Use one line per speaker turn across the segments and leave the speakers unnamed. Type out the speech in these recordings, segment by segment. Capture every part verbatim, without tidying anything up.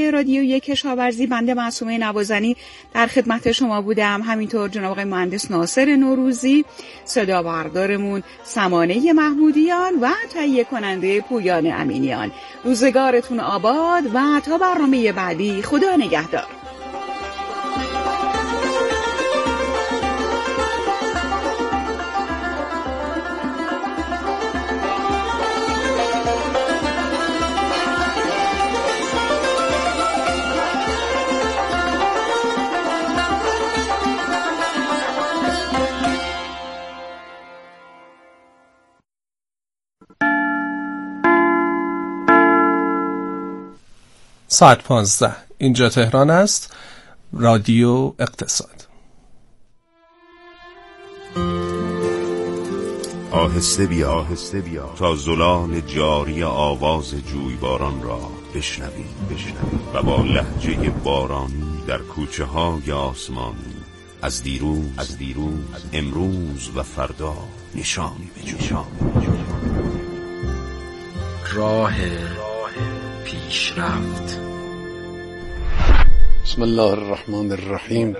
برنامه رادیویی کشاورزی بنده معصومه نوازنی در خدمت شما بودم. همینطور جناب آقای مهندس ناصر نوروزی، صدا بردارمون سمانه محمودیان و تهیه کننده پویان امینیان. روزگارتون آباد و تا برنامه بعدی، خدا نگهدار.
ساعت پانزده، اینجا تهران است. رادیو اقتصاد.
آهسته بیا آهسته بیا تا زلال جاری آواز جویباران را بشنوی بشنوی و با لهجه بارانی در کوچه های آسمانی از دیروز از دیروز امروز و فردا نشانی بجو
راه پیشرفت.
بسم الله الرحمن الرحیم.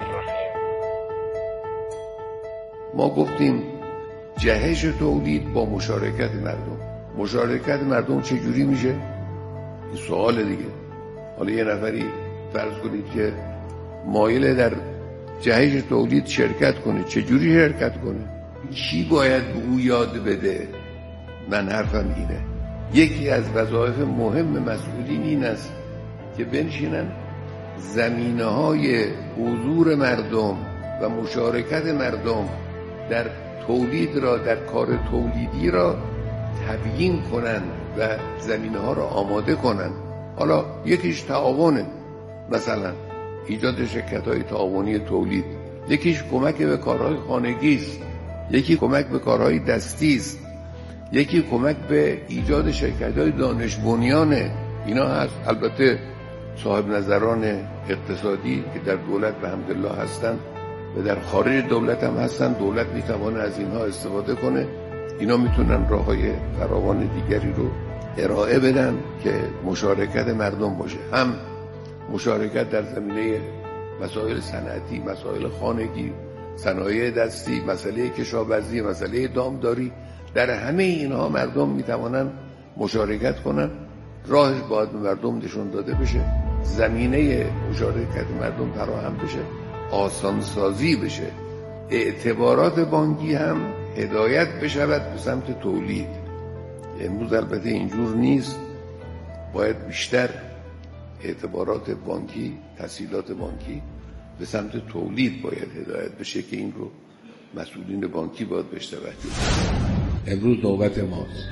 ما گفتیم جهش تولید با مشارکت مردم. مشارکت مردم چجوری میشه؟ این سوال دیگه. حالا یه نفری فرض کنید که مایل در جهش تولید شرکت کنه، چجوری شرکت کنه؟ کی باید به او یاد بده؟ من حرفم اینه، یکی از وظایف مهم مسئولین این است که بنشینن زمینه‌های حضور مردم و مشارکت مردم در تولید را، در کار تولیدی را تبیین کنن و زمینه‌ها را آماده کنن. حالا یکیش تعاونه، مثلا ایجاد شرکت‌های تعاونی تولید، یکیش کمک به کارهای خانگی است، یکی کمک به کارهای دستی است، یکی کمک به ایجاد شرکت‌های دانش بنیانه. اینا هست. البته صاحب نظران اقتصادی که در دولت به حمدالله هستن و در خارج دولت هم هستن، دولت میتونه از اینها استفاده کنه. اینا میتونن راه‌های فراوان دیگری رو ارائه بدن که مشارکت مردم باشه، هم مشارکت در زمینه مسائل صنعتی، مسائل خانگی، صنایع دستی، مسئله کشاورزی، مسئله دامداری. در همه اینها مردم میتوانن مشارکت کنن. راهش باید به مردم نشون داده بشه، زمینه مشارکت مردم فراهم بشه، آسانسازی بشه، اعتبارات بانکی هم هدایت بشود به سمت تولید. امروز البته اینجور نیست، باید بیشتر اعتبارات بانکی، تسهیلات بانکی به سمت تولید باید هدایت بشه که این رو مسئولین بانکی باید بهش توجه کنن. امروز نوبت ماست.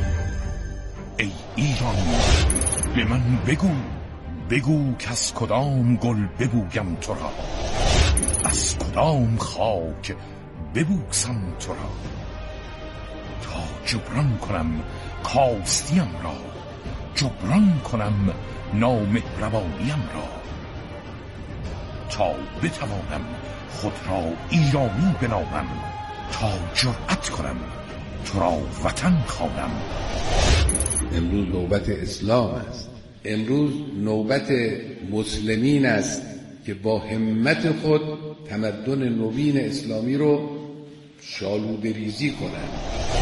ای ایرانی به من بگو، بگو که از کدام گل ببویم تو را، از کدام خاک ببوسم تو را، تا جبران کنم کاستیم را، جبران کنم نامهربانیم را، تا بتوانم خود را ایرانی بنامم، تا جرأت کنم تو را وطن خوانم.
امروز نوبت اسلام است. امروز نوبت مسلمین است که با همت خود تمدن نوین اسلامی رو شالوده ریزی کنند.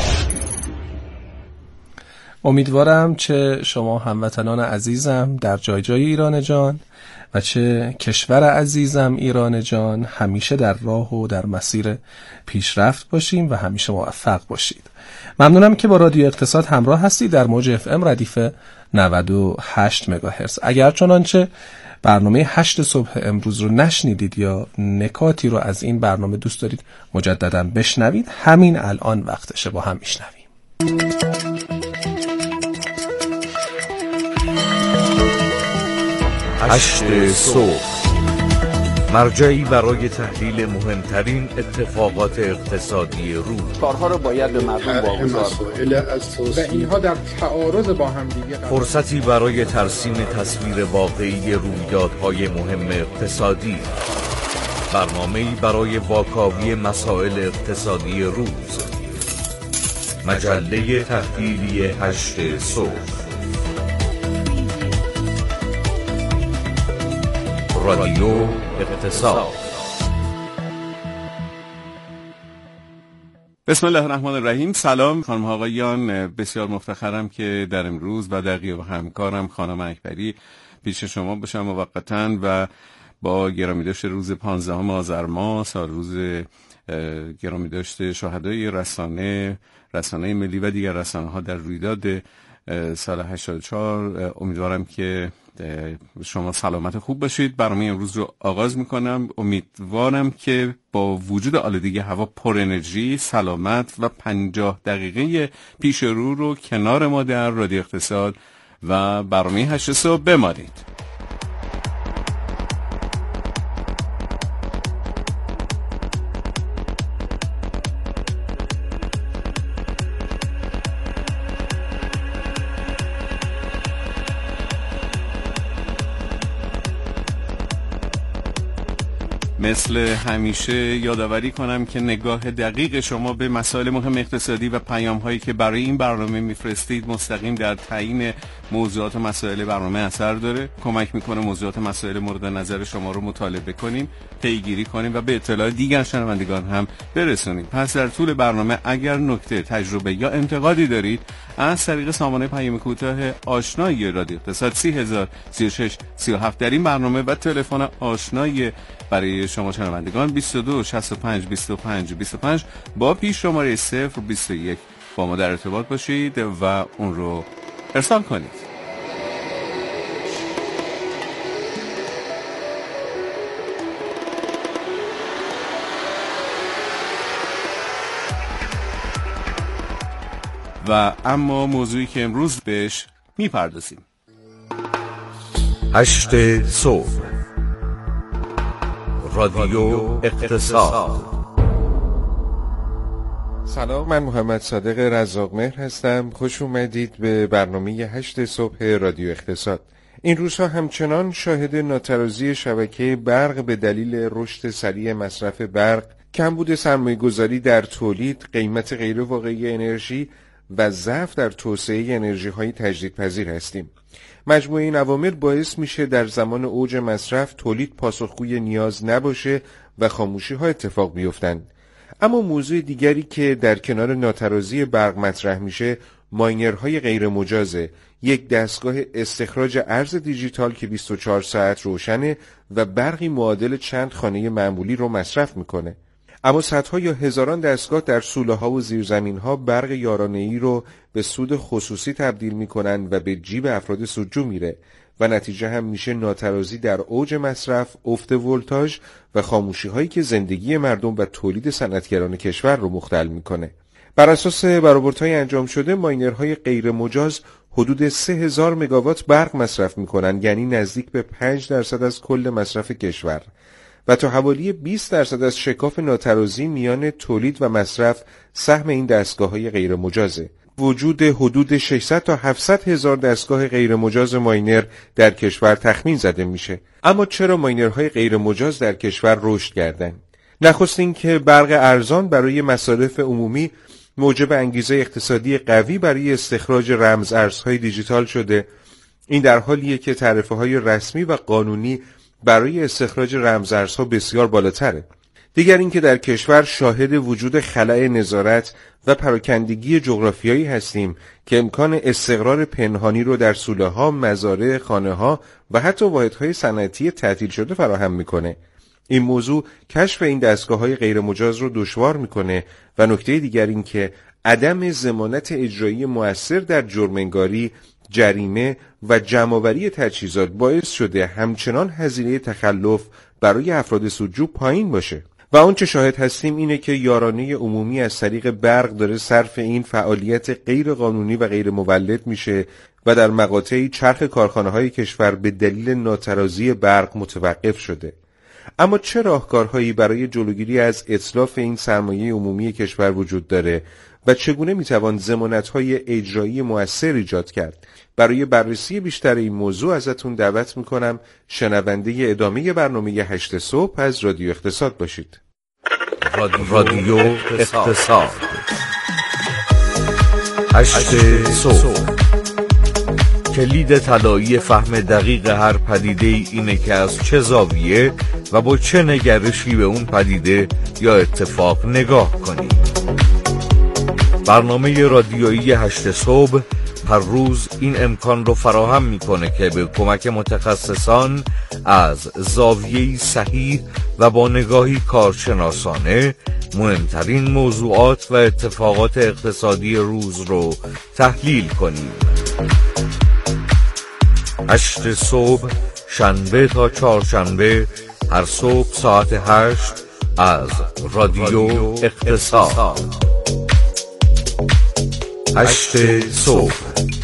امیدوارم چه شما هموطنان عزیزم در جای جای ایران جان و چه کشور عزیزم ایران جان همیشه در راه و در مسیر پیشرفت باشیم و همیشه موفق باشید. ممنونم که با رادیو اقتصاد همراه هستید در موج اف ام ردیف نود و هشت مگاهرتز. اگر چنانچه برنامه هشت صبح امروز رو نشنیدید یا نکاتی رو از این برنامه دوست دارید مجددا بشنوید، همین الان وقتشه با هم میشنویم.
هشت صبح، مرجعی برای تحلیل مهمترین اتفاقات اقتصادی روز.
کارها رو باید به مردم واگذار
و اینها در تعارض با هم دیگه.
فرصتی برای ترسیم تصویر واقعی رویدادهای مهم اقتصادی. برنامه‌ای برای واکاوی مسائل اقتصادی روز. مجله تحلیلی هشت صبح. رادیو اقتصاد.
بسم الله الرحمن الرحیم. سلام خانم ها آقایان، بسیار مفتخرم که در امروز و در غیاب همکارم خانم اکبری پیش شما باشم موقتاً و با گرامی داشت روز پانزدهم آذر ماه سال روز گرامی داشت شهدای رسانه رسانه ملی و دیگر رسانه ها در رویداد سال هشتاد و چهار، امیدوارم که شما سلامت خوب باشید. برنامه امروز رو آغاز میکنم. امیدوارم که با وجود آلودگی هوا پر انرژی، سلامت و پنجاه دقیقه پیش رو رو کنار ما در رادیو اقتصاد و برنامه هشت صبح بمانید. مثل همیشه یادآوری کنم که نگاه دقیق شما به مسائل مهم اقتصادی و پیام‌هایی که برای این برنامه میفرستید مستقیم در تعیین موضوعات و مسائل برنامه اثر داره. کمک میکنه موضوعات و مسائل مورد نظر شما رو مطالعه کنیم، پیگیری کنیم و به اطلاع دیگر شنوندگان هم برسونیم. پس در طول برنامه اگر نکته، تجربه یا انتقادی دارید از طریق سامانه پیام کوتاه آشنایی رادیو اقتصاد سی هزار سی و شش سی و هفت در این برنامه و تلفن آشنایی برای شما شنوندگان بیست و دو شصت و پنج بیست و پنج بیست و پنج با پیش شماره صفر بیست و یک با ما در ارتباط باشید و اون رو ارسال کنید. و اما موضوعی که امروز بهش میپردازیم
هشت صبح رادیو اقتصاد.
سلام، من محمد صادق رزاقمهر هستم. خوش اومدید به برنامه هشت صبح رادیو اقتصاد. این روزها همچنان شاهد ناترازی شبکه برق به دلیل رشد سریع مصرف برق، کمبود سرمایه‌گذاری در تولید، قیمت غیر واقعی انرژی و ضعف در توسعه انرژی‌های تجدیدپذیر هستیم. مجموعه این عوامل باعث میشه در زمان اوج مصرف تولید پاسخگوی نیاز نباشه و خاموشی‌ها اتفاق بیفتند. اما موضوع دیگری که در کنار ناترازی برق مطرح میشه ماینرهای غیر مجازه، یک دستگاه استخراج ارز دیجیتال که بیست و چهار ساعت روشنه و برقی معادل چند خانه معمولی رو مصرف میکنه. اما صدها یا هزاران دستگاه در سوله‌ها و زیرزمین‌ها برق یارانه‌ای رو به سود خصوصی تبدیل می‌کنن و به جیب افراد سودجو میره و نتیجه هم میشه ناترازی در اوج مصرف، افت ولتاژ و خاموشی‌هایی که زندگی مردم و تولید صنعتگران کشور رو مختل می‌کنه. بر اساس برآوردهای انجام شده ماینرهای غیر مجاز حدود سه هزار مگاوات برق مصرف می‌کنن، یعنی نزدیک به پنج درصد از کل مصرف کشور. و تا حوالی بیست درصد از شکاف ناترازی میان تولید و مصرف سهم این دستگاه‌های غیر مجازه. وجود حدود ششصد تا هفتصد هزار دستگاه غیر مجاز ماینر در کشور تخمین زده میشه. اما چرا ماینرهای غیر مجاز در کشور رشد کردن؟ نخست این که برق ارزان برای مصارف عمومی موجب انگیزه اقتصادی قوی برای استخراج رمز ارزهای دیجیتال شده. این در حالیه که تعرفه‌های رسمی و قانونی برای استخراج رمزارزها بسیار بالاتره. دیگر اینکه در کشور شاهد وجود خلأ نظارت و پراکندگی جغرافیایی هستیم که امکان استقرار پنهانی رو در سوله‌ها، مزارع، خانه‌ها و حتی واحدهای صنعتی تعطیل شده فراهم میکنه. این موضوع کشف این دستگاه‌های غیر مجاز رو دشوار میکنه و نکته دیگر این که عدم ضمانت اجرایی مؤثر در جرم‌انگاری، جریمه و جمع‌آوری تجهیزات باعث شده همچنان هزینه تخلف برای افراد سودجو پایین باشه. و آنچه شاهد هستیم اینه که یارانه عمومی از طریق برق داره صرف این فعالیت غیر قانونی و غیر مولد میشه و در مقاطعی چرخ کارخانه‌های کشور به دلیل ناترازی برق متوقف شده. اما چه راهکارهایی برای جلوگیری از اتلاف این سرمایه عمومی کشور وجود داره و چگونه میتوان ضمانت‌های اجرایی مؤثر ایجاد کرد؟ برای بررسی بیشتر این موضوع ازتون دعوت میکنم شنونده ادامه برنامه هشت صبح از رادیو اقتصاد باشید.
رادیو اقتصاد هشت صبح. کلید طلایی فهم دقیق هر پدیده اینه که از چه زاویه و با چه نگرشی به اون پدیده یا اتفاق نگاه کنیم. برنامه رادیویی هشت صبح هر روز این امکان رو فراهم میکنه که به کمک متخصصان از زاویه‌ای صحیح و با نگاهی کارشناسانه مهمترین موضوعات و اتفاقات اقتصادی روز رو تحلیل کنیم. هشت صبح شنبه تا چهارشنبه هر صبح ساعت هشت از رادیو اقتصاد. هشت صبح.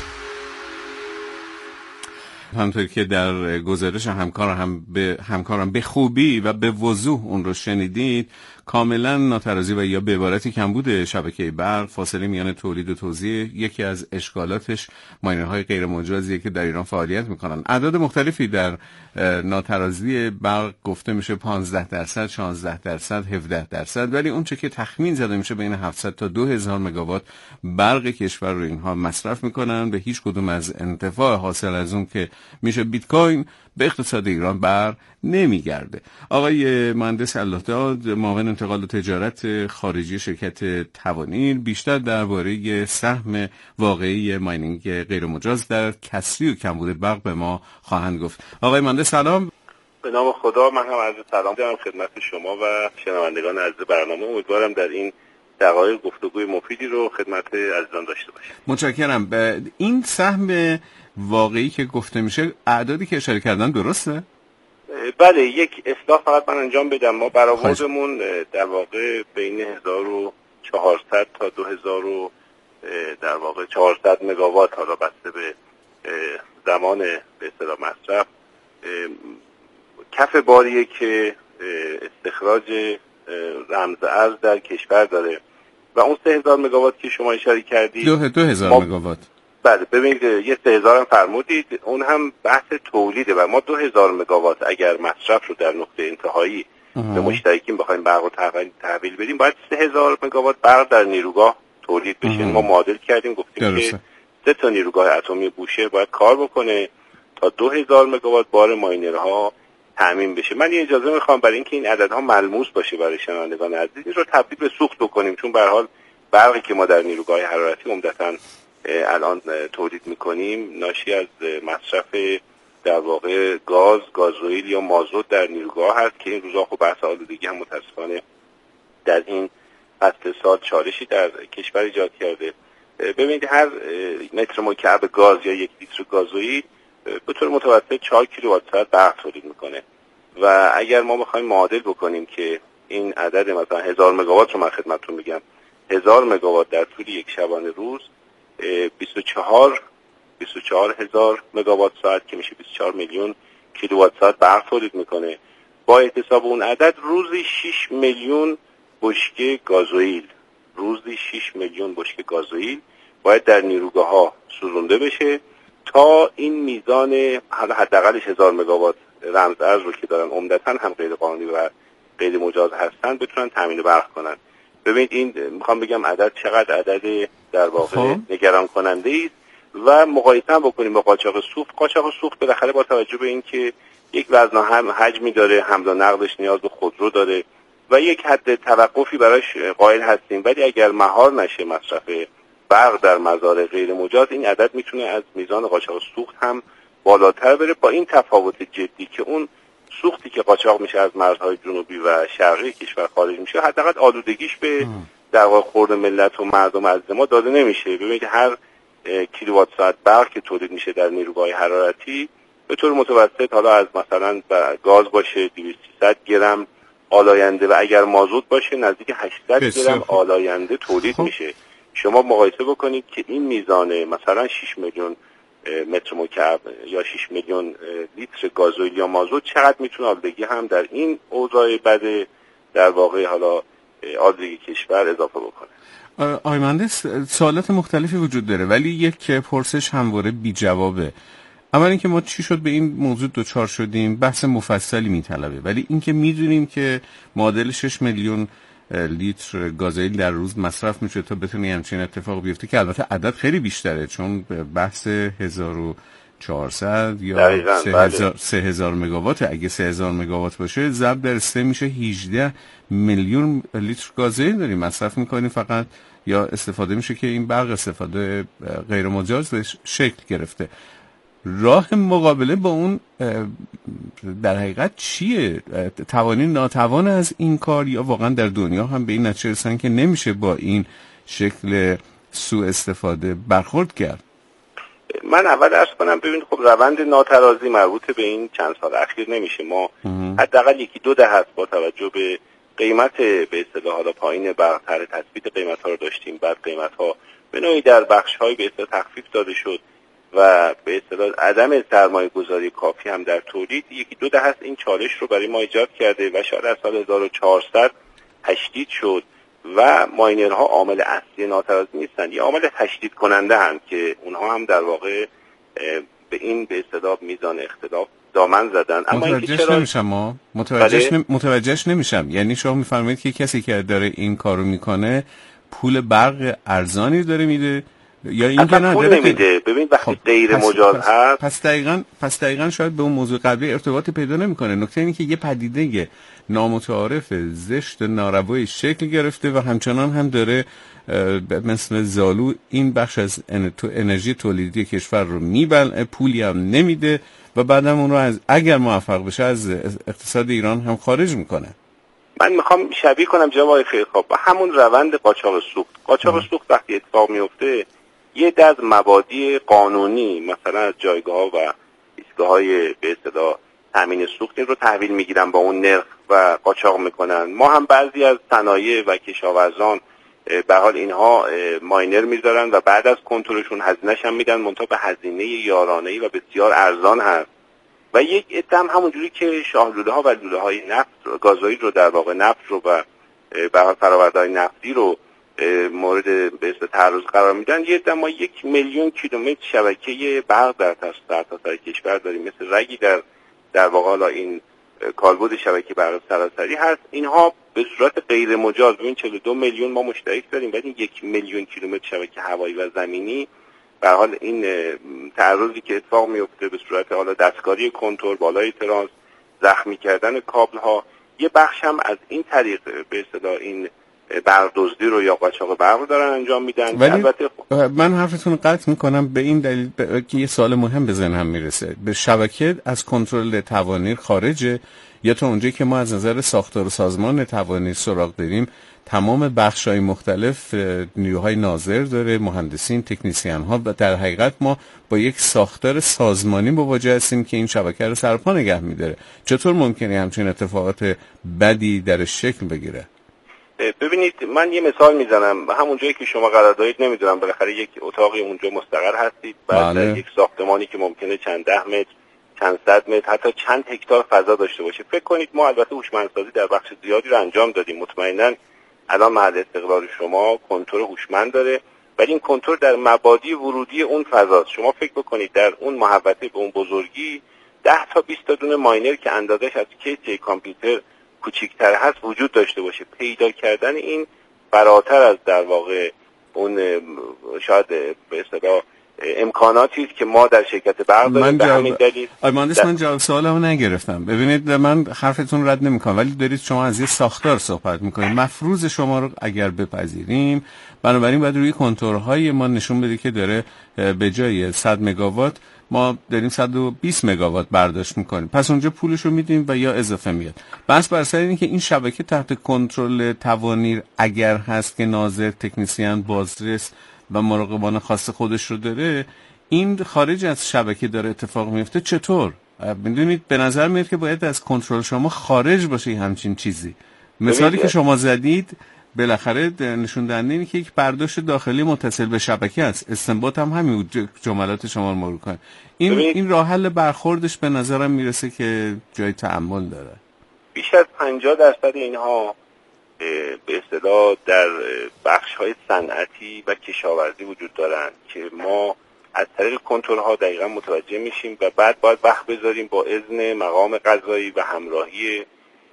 همونطور که در گزارش همکارم هم به همکارم به خوبی و به وضوح اون رو شنیدید، کاملا ناترازی و یا به عبارتی کمبود شبکه برق، فاصله میان تولید و توزیع یکی از اشکالاتش ماینرهای غیر مجازیه که در ایران فعالیت میکنن. اعداد مختلفی در ناترازی برق گفته میشه پانزده درصد، شانزده درصد، هفده درصد، ولی اون چه که تخمین زده میشه بین هفتصد تا دو هزار مگاوات برق کشور رو اینها مصرف میکنن. به هیچ کدوم از انتفاع حاصل از اون که میشه بیت کوین به اقتصاد ایران بر نمیگرده. آقای مهندس اللهداد، معاون انتقال و تجارت خارجی شرکت توانیر، بیشتر درباره سهم واقعی ماینینگ غیر مجاز در کسری و کمبود برق به ما خواهند گفت. آقای مهندس سلام.
به نام خدا، من هم عرض سلام دارم خدمت شما و شنوندگان عزیز برنامه. امیدوارم در این دقایق گفتگوی مفیدی رو خدمت عزیزان داشته باشیم.
متشکرم. این سهم واقعی که گفته میشه، اعدادی که اشاره کردن درسته؟
بله، یک اصلاح فقط من انجام بدم. ما برآوردمون در واقع بین هزار و چهارصد تا دو هزار در واقع چهارصد مگاوات، حالا بسته به زمان به اصطلاح مصرف، کف باریه که استخراج رمز ارز در کشور داره و اون سه هزار مگاوات که شما اشاره کردید،
دو, دو هزار مگاوات.
بله، ببینید یه سه هزار هم فرمودید، اون هم بحث تولیده و ما دو هزار مگاوات اگر مصرف رو در نقطه انتهایی به مشترکین بخوایم برق رو تحویل بدیم، باید سه هزار مگاوات برق در نیروگاه تولید بشه. ما معادل کردیم، گفتیم درسته. که سه تا نیروگاه اتمی بوشهر باید کار بکنه تا دو هزار مگاوات بار ماینرها تامین بشه. من یه اجازه میخوام برای اینکه این عددها ملموس باشه برای شنوندگان عزیز، رو تبدیل به سوخت بکنیم، چون به هر حال برقی که ما در نیروگاه حرارتی عمدتاً الان تولید میکنیم ناشی از مصرف در واقع گاز، گازوئیل یا مازوت در نیروگاه هست که این روزا خب بحث آلودگی هم متاسفانه در این فصل سال چالشی در کشور ایجاد کرده. ببینید هر متر مکعب گاز یا یک لیتر گازوئیل به طور متوسط چهار کیلووات ساعت برق تولید میکنه و اگر ما بخوایم معادل بکنیم که این عدد مثلا هزار مگاوات رو من خدمتتون میگم، هزار مگاوات در طول یک شبانه روز بیست و چهار بیست و چهار هزار مگاوات ساعت که میشه بیست و چهار میلیون کیلووات ساعت برق تولید میکنه. با احتساب اون عدد روزی شش میلیون بشکه گازوئیل روزی شش میلیون بشکه گازوئیل باید در نیروگاه ها سوزونده بشه تا این میزان حداقلش هزار مگاوات رمز ارز رو که دارن عمدتاً هم غیر قانونی و غیر مجاز هستن بتونن تامین برق کنن. ببینید این میخوام بگم عدد چقدر عدد در واقع نگران کننده است و مقایسه هم بکنیم با قاچاق سوخت. قاچاق سوخت بالاخره با توجه به اینکه یک وزن هم حجمی داره، حمل و نقلش نیاز به خودرو داره و یک حد توقفی براش قائل هستیم، ولی اگر مهار نشه مصرف برق در مزارع غیر مجاز، این عدد میتونه از میزان قاچاق سوخت هم بالاتر بره، با این تفاوت جدی که اون سوختی که قاچاق میشه از مرزهای جنوبی و شرقی کشور خارج میشه، حداقل آلودگیش به در واقع خورد ملت و مردم عزیز ما داده نمیشه. ببینید هر کیلووات ساعت برق که تولید میشه در نیروگاه حرارتی به طور متوسط، حالا از مثلا گاز باشه دویست سیصد گرم آلاینده و اگر مازوت باشه نزدیک هشتصد گرم آلاینده تولید میشه. شما مقایسه بکنید که این میزان مثلا شش میلیون متر مکعب یا شش میلیون لیتر گازوئیل یا مازوت چقدر میتونه آلودگی هم در این اوضاع بد در واقع حالا آلودگی کشور اضافه بکنه.
آقای مهندس، سوالات مختلفی وجود داره ولی یک پرسش همواره بی جوابه. اول اینکه ما چی شد به این موضوع دوچار شدیم، بحث مفصلی میطلبه، ولی اینکه میدونیم که معادل شش میلیون لیتر گازوئیل در روز مصرف میشه تا بتونه همچین اتفاق بیفته، که البته عدد خیلی بیشتره، چون بحث هزار و چهارصد یا سه هزار مگاوات. اگه سه هزار مگاوات باشه ضرب در سه میشه هجده میلیون لیتر گازوئیل داریم مصرف میکنیم فقط، یا استفاده میشه که این برق استفاده غیر مجاز بهش شکل گرفته. راه مقابله با اون در حقیقت چیه؟ توانی ناتوان از این کار، یا واقعا در دنیا هم به این نتیجه رسیدن که نمیشه با این شکل سوء استفاده برخورد کرد؟
من اول عرض کنم ببینید، خب روند ناترازی مربوط به این چند سال اخیر نمیشه. ما حداقل یکی دو دهه است با توجه به قیمت به اصطلاح حالا پایین برتر تثبیت قیمت ها رو داشتیم، بعد قیمت ها به نوعی در بخش های به اصطلاح تخفیف داده شد و به اصطلاح عدم سرمایه گذاری کافی هم در تولید یکی دو دهه است این چالش رو برای ما ایجاد کرده و شاید از سال هزار و چهارصد تشدید شد و ماینرها عامل اصلی ناترازی نیستن، یه عامل تشدید کننده هم که اونها هم در واقع به این به اصطلاح میزان اختلاف دامن زدن. اما
متوجهش چرا... نمیشم ما متوجهش, نم... متوجهش نمیشم. یعنی شما میفرمایید که کسی که داره این کارو میکنه پول برق ارزانی داره میده یا این که نه
پول نمیده؟ ببین وقتی خب غیر
پس
مجاز
پس
هست
پس دقیقاً پس دقیقاً شاید به اون موضوع قبلی ارتباطی پیدا نمیکنه. نکته اینه که یه پدیده نامتعارف زشت ناروایی شکل گرفته و همچنان هم داره مثل زالو این بخش از انرژی تولیدی کشور رو میبلعه، پولی هم نمیده و بعدم اون رو از اگر موفق بشه از اقتصاد ایران هم خارج میکنه.
من میخوام شبیه کنم جناب آقای خیرخواه با همون روند قاچاق سوخت. قاچاق سوخت وقتی اتفاق میفته یه دز مبادی قانونی مثلا از جایگاه و ایستگاه‌های به اصطلاح تامین سوخت رو تحویل میگیرن با اون نرخ و قاچاق میکنن. ما هم بعضی از صنایع و کشاورزان به حال اینها ماینر میذارن و بعد از کنترلشون هزینه‌ش هم میدن، منتها به هزینه یارانه‌ای و بسیار ارزان هست. و یک اتم همونجوری که شاهلوله‌ها و لوله‌های نفت گازوئیل رو در واقع نفت رو و به حال فرآورده‌های نفتی رو مورد به اصطلاح تعرض قرار میدن، یه اتم ما یک میلیون کیلومتر شبکه برق در سرتاسر کشور داریم، مثل رگی در در واقع حالا این کالبد شبکه برق سراسری هست. اینها به صورت غیر مجاز ببین چهل و دو میلیون ما مشترک داریم، ولی یک میلیون کیلومتر شبکه هوایی و زمینی به حال این تعرضی که اتفاق میفته به صورت حالا دستکاری کنترل بالای ترانس، زخمی کردن کابل ها، یه بخش هم از این طریق به اصطلاح این برق دزدی رو یا قاچاق برق رو دارن انجام میدن.
ولی البته من حرفتون رو قطع میکنم به این دلیل ب... که یه سوال مهم به ذهنم میرسه. به شبکه از کنترل توانیر خارجه یا تا اونجایی که ما از نظر ساختار و سازمان توانیر سراغ داریم تمام بخش‌های مختلف نیروهای ناظر داره، مهندسین، تکنیسیان ها، و در حقیقت ما با یک ساختار سازمانی مواجه هستیم که این شبکه رو سرپا نگه می‌داره. چطور ممکنه همچین اتفاقات بدی درش شکل بگیره؟
ببینید من یه مثال میزنم، همون جایی که شما قرار دارید نمیدونم بالاخره یک اتاقی اونجا مستقر هستید، بعد بله. یک ساختمانی که ممکنه چند ده متر چند صد متر حتی چند هکتار فضا داشته باشه. فکر کنید ما البته هوشمندسازی در بخش زیادی رو انجام دادیم، مطمئنا الان محل استقلال شما کنترل هوشمند داره، ولی این کنترل در مبادی ورودی اون فضاست. شما فکر بکنید در اون محوطه به اون بزرگی ده تا بیست تا دونه ماینر که اندازش از کیسه کامپیوتر کوچیک‌تر هست وجود داشته باشه. پیدا کردن این فراتر از در واقع اون شاید به اصطلاح امکاناتی است که ما در شرکت برق داریم. به همین دلیل
آی مهندس من جواب سوالمو نگرفتم. ببینید من حرفتون رد نمی‌کنم، ولی دارید شما از یه ساختار صحبت می‌کنید. مفروض شما رو اگر بپذیریم، بنابراین باید روی کنتورهای ما نشون بده که داره به جای صد مگاوات ما داریم صد و بیست مگاوات برداشت میکنیم، پس اونجا پولش رو میدیم و یا اضافه میاد. بس بر سر اینه که این شبکه تحت کنترل توانیر اگر هست که ناظر، تکنیسیان، بازرس و مراقبان خاص خودش رو داره، این خارج از شبکه داره اتفاق میفته. چطور؟ میدونید به نظر میاد که باید از کنترل شما خارج باشه همچین چیزی. مثالی که شما زدید بالاخره نشون دهنده اینه که یک برداشت داخلی متصل به شبکه است. استنباط هم همین جملات شما رو مرور کنه. این ببینید. این راه حل برخوردش به نظرم میرسه که جای تأمل داره.
بیش از پنجاه درصد اینها به اصطلاح در بخش‌های صنعتی و کشاورزی وجود دارن که ما از طریق کنترل ها دقیقاً متوجه میشیم و بعد باید وقت بذاریم با اذن مقام قضایی و همراهی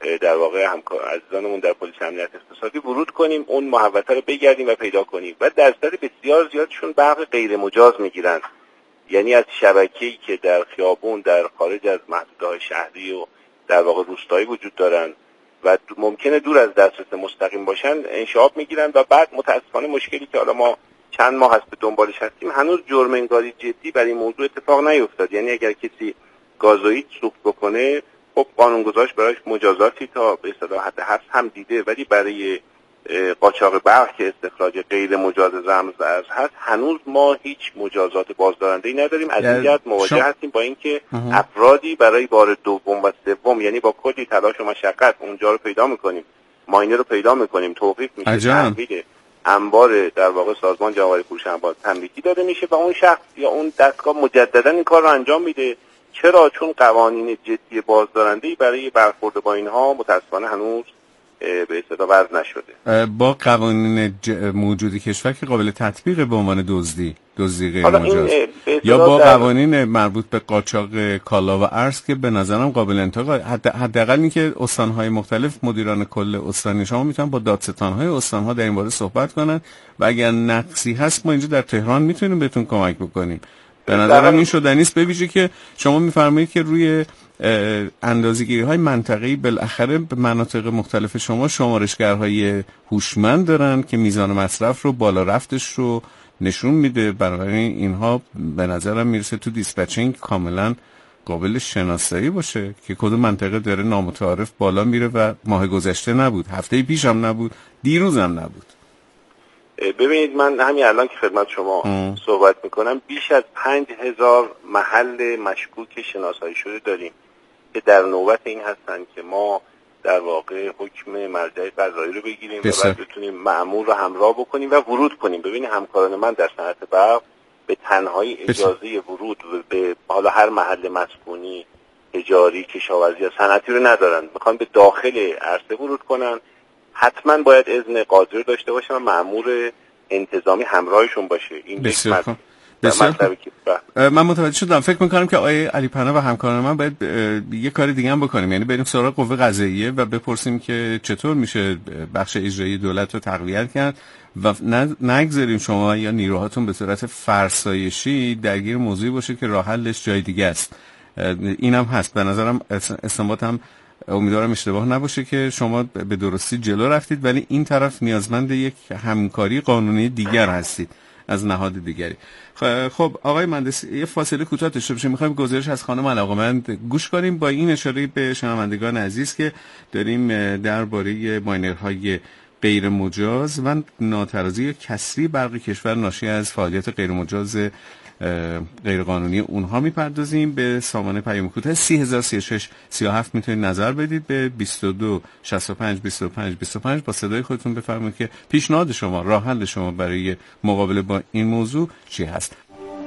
در واقع همکار عزیزانمون در پلیس امنیت اقتصادی ورود کنیم، اون محوطه رو بگردیم و پیدا کنیم. و درصد بسیار زیادشون برق غیر مجاز میگیرن، یعنی از شبکه‌ای که در خیابون در خارج از محدوده‌های شهری و در واقع روستایی وجود دارن و ممکنه دور از دسترس مستقیم باشن انشعاب میگیرن و بعد متاسفانه مشکلی که حالا ما چند ماه هست به دنبالش هستیم هنوز جرم انگاری جدی برای این موضوع اتفاق نیفتاد. یعنی اگر کسی گازوئید سوخت بکنه خب قانونگذارش برایش مجازاتی تا به اصطلاح حد حبس هم دیده، ولی برای قاچاق برق که استخراج غیر مجاز رمز ارز هست هنوز ما هیچ مجازات بازدارنده‌ای نداریم. از این جهت مواجه هستیم با اینکه افرادی برای بار دوم و سوم، یعنی با کلی تلاش و مشقت اونجا رو پیدا می‌کنیم، ماینر رو پیدا می‌کنیم، توقیف میشه، تحویل انبار در واقع سازمان جمع‌آوری فروش انبار تملیکی داده میشه و اون شخص یا اون دستگاه مجددا این کار رو انجام میده. چرا؟ چون قوانین جدی بازدارنده‌ای برای برخورد با اینها متأسفانه هنوز به اصطلاح وضع نشده.
با قوانین ج... موجود کشور که قابل تطبیق به عنوان دزدی دزدی غیر مجاز یا با در... قوانین مربوط به قاچاق کالا و ارز که به نظرم قابل انتقاد، حد حداقل اینکه استان‌های مختلف مدیران کل استانی شما میتونن با دادستان‌های استان‌ها در این باره صحبت کنن و اگر نقصی هست ما اینجا در تهران میتونیم بهتون کمک بکنیم. به نظرم این شدنی است، به ویژه که شما میفرمایید که روی اندازه‌گیری‌های منطقه‌ای بالاخره به مناطق مختلف شما شمارشگرهای هوشمند دارن که میزان مصرف رو بالا رفتش رو نشون میده. بنابراین اینها به نظرم میرسه تو دیسپچینگ کاملا قابل شناسایی باشه که کدوم منطقه داره نامتعارف بالا میره و ماه گذشته نبود، هفته پیش هم نبود، دیروز هم نبود.
ببینید من همین الان که خدمت شما ام. صحبت میکنم بیش از پنج هزار محل مشکوک شناسایی شده داریم که در نوبت این هستن که ما در واقع حکم مرجع قضایی رو بگیریم و بعد بتونیم مأمور رو همراه بکنیم و ورود کنیم. ببینید همکاران من در صنعت برق به تنهایی اجازه ورود به حالا هر محل مسکونی، تجاری، کشاورزی یا صنعتی رو ندارن، میخوان به داخل عرصه ورود کنن. حتما باید اذن قاضی رو داشته باشن و مأمور انتظامی همراهشون باشه. این
بسیار خوب. بسیار من متوجه شدم. فکر میکنم که آقای علی پناه و همکاران من باید یه کار دیگه هم بکنیم، یعنی بریم سراغ قوه قضاییه و بپرسیم که چطور میشه بخش اجرایی دولت رو تقویت کرد و نگذاریم شما یا نیروهاتون به صورت فرسایشی درگیر موضوعی باشه که راه حلش جای دیگه است. اینم هست. به نظرم استنباط هم امیدوارم اشتباه نباشه که شما به درستی جلو رفتید، ولی این طرف نیازمند یک همکاری قانونی دیگر هستید از نهاد دیگری. خب آقای مهندس یه فاصله کوتاه داشته باشیم، می‌خوایم گزارش از خانم علاقه‌مند گوش کنیم با این اشاره به شنوندگان عزیز که داریم درباره ماینرهای غیر مجاز و ناترازی کسری برق کشور ناشی از فعالیت غیر مجاز غیر قانونی اونها میپردازیم. به سامانه پیام کوتاه سی هزار سی و شش سی و هفت میتونید نظر بدید، به بیست و دو شصت و پنج بیست و پنج بیست و پنج با صدای خودتون بفرمایید که پیشنهاد شما، راه حل شما برای مقابله با این موضوع چی هست.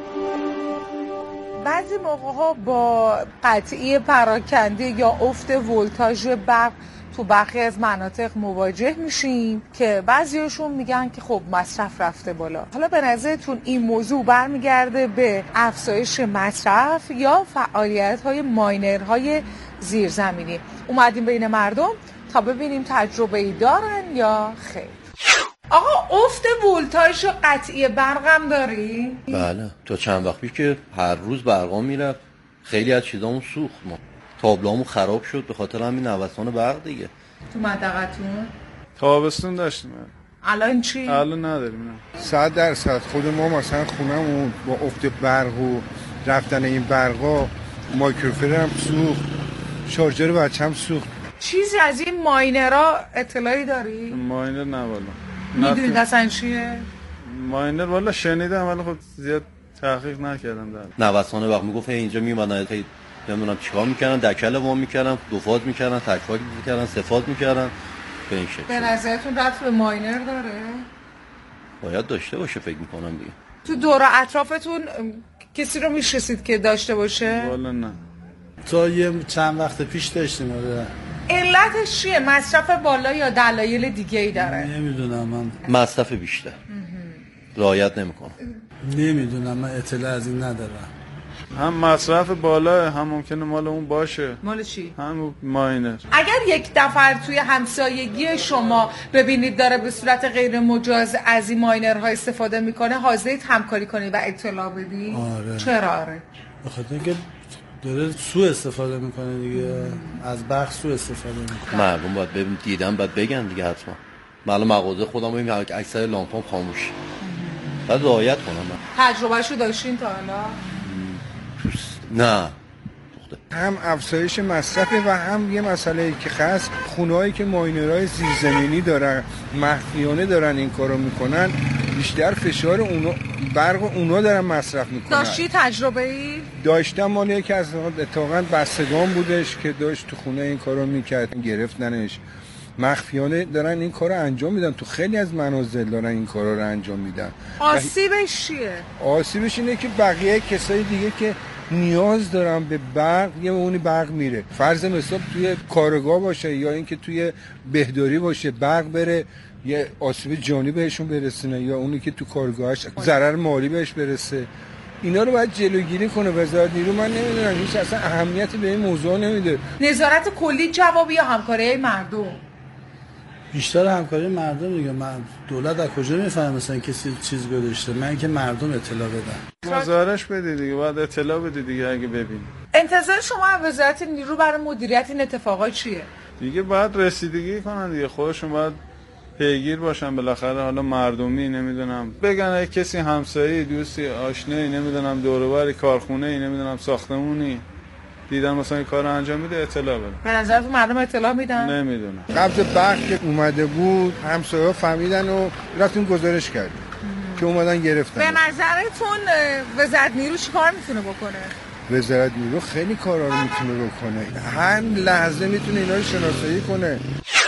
بعضی موقع‌ها با قطعی پراکنده یا افت ولتاژ برق تو برخی از مناطق مواجه میشیم که بعضیاشون میگن که خب مصرف رفته بالا. حالا به نظرتون این موضوع برمیگرده به افزایش مصرف یا فعالیت‌های ماینرهای زیرزمینی؟ اومدیم بین مردم تا ببینیم تجربه‌ای دارن یا خیر. آقا افت ولتاژ و قطعی برقم داری؟
بله، تا چند وقت پیش که هر روز برقام میرفت، خیلی از چیزامون سوخت، ما تابلوامون خراب شد به خاطر همین نوسان برق دیگه.
تو منطقتون
تابستون داشتیم،
الان چی؟
الان نداریم.
صد درصد خود ما مثلا خونمون با افت برق و رفتن این برقا مایکروفر هم سوخت، شارژر بچه‌م سوخت.
چیزی از این ماینرها اطلاعی داری؟
ماینر نه والا.
میدونید اصلا چیه؟
ماینر والا شنیدم ولی خب زیاد تحقیق نکردم. در
نوسان وقت میگفت اینجا میومدن نمیدونم چیکار میکردن، دکل وام میکردن، دو فاز میکردن، تک فاز میکردن، سه فاز میکردن. به این شکل.
به نظرتون رفت به ماینر داره؟
باید داشته باشه فکر میکنم دیگه.
تو دور اطرافتون کسی رو میشناسید که داشته باشه؟
والا نه.
تا یه چند وقت پیش داشتیم. آره.
علتش چیه؟ مصرف بالا یا دلایل دیگه ای داره؟
نمیدونم من.
مصرف بیشتر. رعایت نمیکنه.
نمیدونم من اطلاع از این ندارم.
هم مصرف بالا، هم ممکنه مال اون باشه.
مال چی؟
هم ماینر.
اگر یک نفر توی همسایگی شما ببینید داره به صورت غیر مجاز از این ماینرها استفاده میکنه، حاضرید همکاری کنید و اطلاع بدید؟
آره.
چرا آره؟
بخاطر اینکه داره سوء استفاده میکنه دیگه، از بخش سوء استفاده میکنه.
مردم باید ببین دیدن بعد بگن دیگه حتما. من مغازه خودم ببین اکثر لامپام خاموش. بعد رعایت کنم.
تجربهشو داشتین تا حالا؟
نه.
هم افزایش مصرفه و هم یه مسئله که خاص خونه‌هایی که ماینرهای زیرزمینی دارن مخفیانه دارن این کارو میکنن، بیشتر فشار اونا برق اونا دارن مصرف میکنن.
داشتی تجربه ای؟
داشتم. مال یکی از اتفاقا بستگان بودش که داشت تو خونه این کارو میکرد، گرفتنش. مخفیانه دارن این کارو انجام میدن، تو خیلی از منازل دارن این کارا رو انجام میدن.
آسیبش چیه؟
آسیبش اینه که بقیه کسای دیگه که نیاز دارن به برق، یه اونی برق میره. فرض مثال توی کارگاه باشه یا اینکه توی بهداری باشه، برق بره یه آسیب جانی بهشون برسونه، یا اونی که تو کارگاهش ضرر مالی بهش برسه. اینا رو باید جلوگیری کنه وزارت نیرو. من نمیدونم هیچ اصلا اهمیتی به این موضوع نمیده.
نظارت کلی جوابی یا همکاری مردم؟
بیشتر همکاری مردم دیگه. من دولت از کجا میفهمه مثلا کسی چیز گذاشته؟ من که مردم اطلاع بدن.
گزارش بده دیگه، باید اطلاع بده دیگه اگه ببین.
انتظار شما از وزارت نیرو برای مدیریت این اتفاقات چیه؟
دیگه باید رسیدگی کنن دیگه، خودشون باید پیگیر باشن بالاخره. حالا مردمی نمیدونم بگن اگه کسی همسایه، دوستی، آشنایی، نمیدونم دور و بر کارخونه‌ای، نمیدونم ساختمونی دیدن مثلا این کارو انجام میده، اطلاع بده.
به نظرتون مردم اطلاع میدن؟
نمیدونم.
قبل برق که اومده بود همسایه‌ها فهمیدن و رفتیم گزارش کردیم که اومدن گرفتن.
به نظرتون وزارت نیرو چیکار میتونه بکنه؟
وزارت نیرو خیلی کارا رو میتونه بکنه، هر لحظه میتونه اینا رو شناسایی کنه.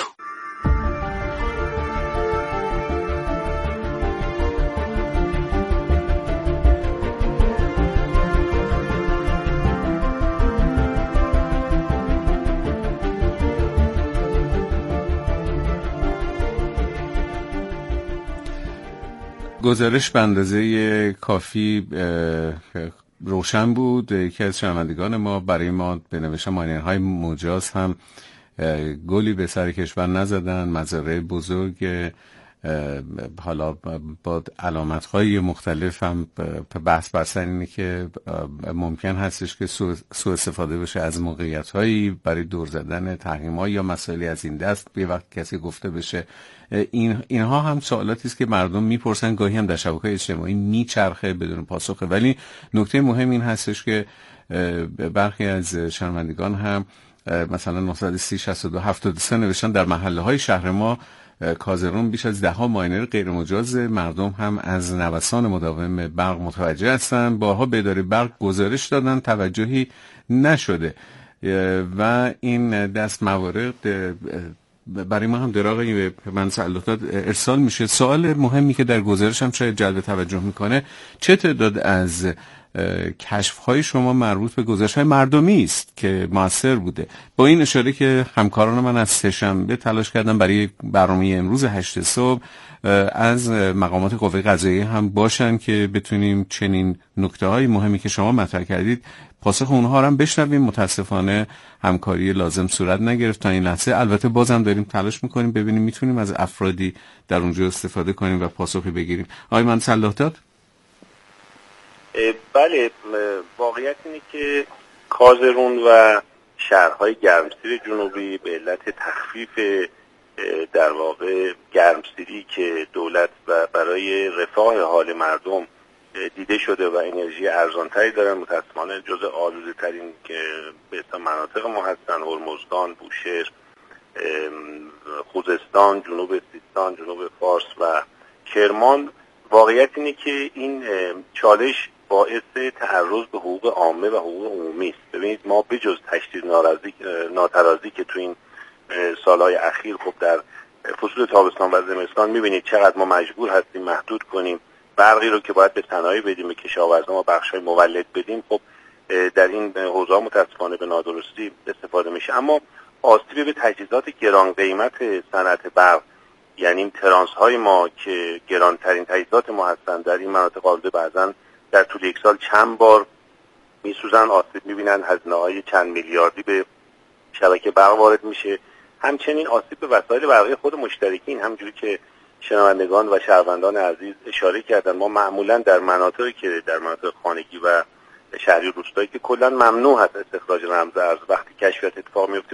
گزارش به اندازه کافی روشن بود. یکی از شنوندگان ما برای ما به نوشتن ماینرهای مجاز هم گلی به سر کشور نزدن، مزارع بزرگ حالا با علامت‌های مختلف هم بحث بر سر اینه که ممکن هستش که سوء استفاده بشه از موقعیت‌هایی برای دور زدن تحریم‌ها یا مسائلی از این دست. به وقت کسی گفته بشه این اینها هم سوالاتی است که مردم میپرسن، گاهی هم در شبکه‌های اجتماعی میچرخه بدون پاسخه. ولی نکته مهم این هستش که برخی از شنوندگان هم مثلا نه صد و سی شصت و دو هفتاد و سه نوشتن در محله‌های شهر ما کازرون بیش از ده ها ماینر غیر مجاز، مردم هم از نوسان مداوم برق متوجه هستند. بارها به اداره برق گزارش دادن، توجهی نشده و این دست موارد برای ما هم در آقای منصلحات ارسال میشه. سوال مهمی که در گزارش هم شاید جلب توجه میکنه، چه تعداد از کشف‌های شما مربوط به گزارش‌های مردمی است که موثر بوده؟ با این اشاره که همکاران من از سه‌شنبه تلاش کردن برای برنامه امروز هشت صبح از مقامات قوه قضاییه هم باشن که بتونیم چنین نکته‌های مهمی که شما مطرح کردید پاسخ اونها رو هم بشنویم. متاسفانه همکاری لازم صورت نگرفت تا این لحظه. البته بازم داریم تلاش میکنیم ببینیم میتونیم از افرادی در اونجا استفاده کنیم و پاسخی بگیریم. آقای منصلحات؟
بله، واقعیت اینه که کازرون و شهرهای گرمسیر جنوبی به علت تخفیف در واقع گرمسیری که دولت و برای رفاه حال مردم دیده شده و انرژی ارزانتری دارن، متاسفانه جز آلوده ترین که به اسم مناطق ما هستن، هرمزگان، بوشهر، خوزستان، جنوب سیستان، جنوب فارس و کرمان. واقعیت اینه که این چالش باعث تعرض به حقوق عامه و حقوق عمومی است. ببینید ما بجز تشدید ناراضی ناترازی که تو این سالهای اخیر خب در فصول تابستان و زمستان میبینید چقدر ما مجبور هستیم محدود کنیم برقی رو که باید به صنایع بدیم، به کشاورزان و بخش‌های مولد بدیم. خب در این حوزه متاسفانه به نادرستی استفاده میشه. اما آسیب به تجهیزات گران قیمت صنعت برق، یعنی این ترانس های ما که گرانترین تجهیزات ما هستند در این مناطق آلوده، بعضن در طول یک سال چند بار میسوزن، آسیب میبینن، هزینه‌های چند میلیاردی به شبکه برق وارد میشه. همچنین آسیب به وسایل برقی خود مشترکین، همونجوری که شنوندگان و شهروندان عزیز اشاره کردن، ما معمولا در مناطقی که در مناطق خانگی و شهری روستایی که کلا ممنوع هست استخراج رمز ارز، وقتی کشفیات اتفاق میفته